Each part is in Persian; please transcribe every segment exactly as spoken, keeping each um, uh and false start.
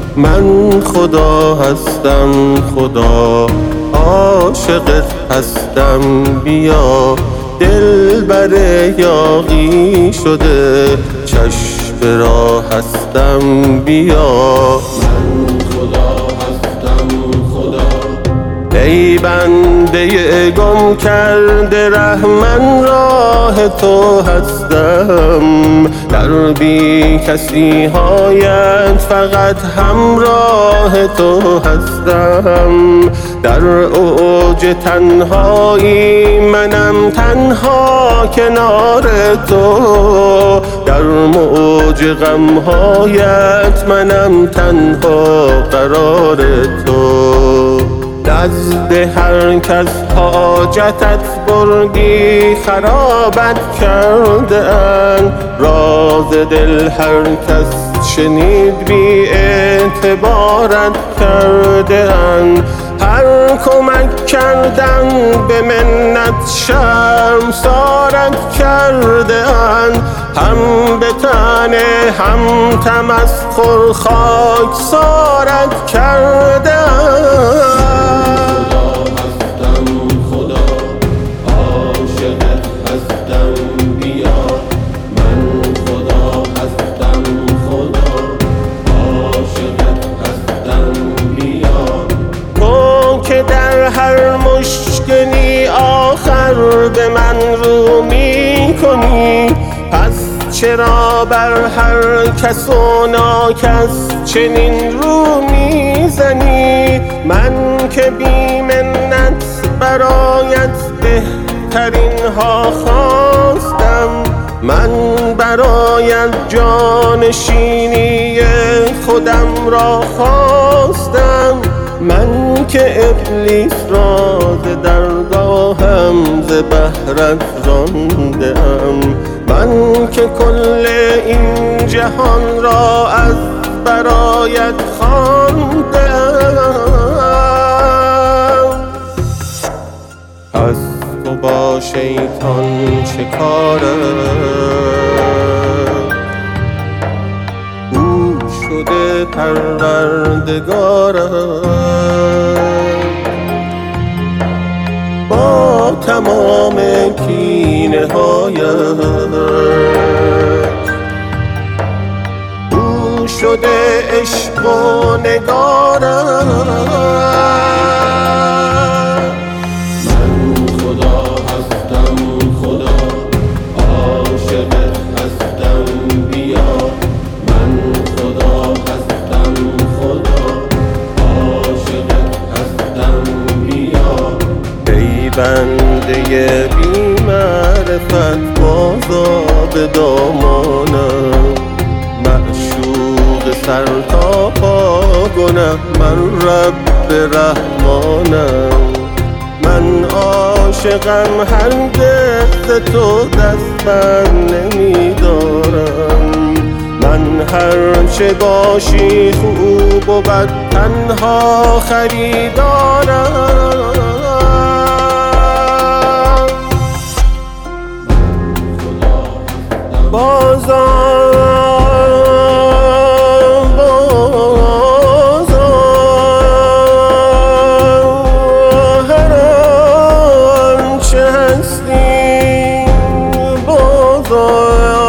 من خدا هستم، خدا عاشقت هستم، بیا دلبر یاغی شده چشم راه هستم، بیا من خدا هستم، خدا ای بنده گم کرده ره، من راه تو هستم، در بی کسی هایت فقط همراه تو هستم، در اوج تنهایی منم تنها کنار تو، در موج غمهایت منم تنها قرار تو، نزد هر کس حاجتت بردی خرابت کرده اند، راز دل هر کس شنید بی اعتبارت کرده اند، هر کمک کردن به منت شرمسارت کرده اند، هم به تنه هم تمسخر خاکسارت کرده اند. هر مشکلی آخر به من رو می کنی، پس چرا بر هر کس و ناکس چنین رو می زنی؟ من که بی منت برایت بهترین ها خواستم، من برایت جانشینی خودم را خواستم، من که ابلیس را ز درگاهم ز بهرت رانده ام، من که کل این جهان را از برایت خوانده ام. پس تو با شیطان چه کارت؟ شده پروردگارت، با تمام کینه هایت او شده عشق و نگارت. بنده بی معرفت بازا به دامانم، معشوق سر تا پا گنه من رب رحمانم، من عاشقم هرگز تو دست بر نمی دارم، من هرچه باشی خوب و بد تنها خریدارم. بازار بازار هر آنچه هستی بازار،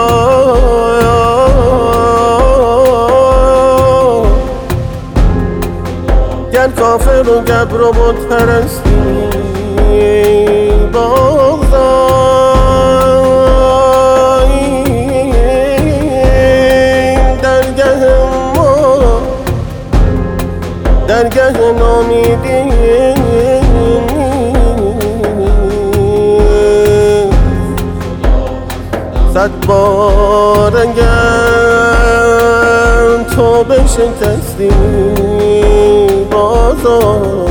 گر کافر و گبر و بت پرستی بازار، درگه نامیدی صد بار اگر تو بشکستی بازار.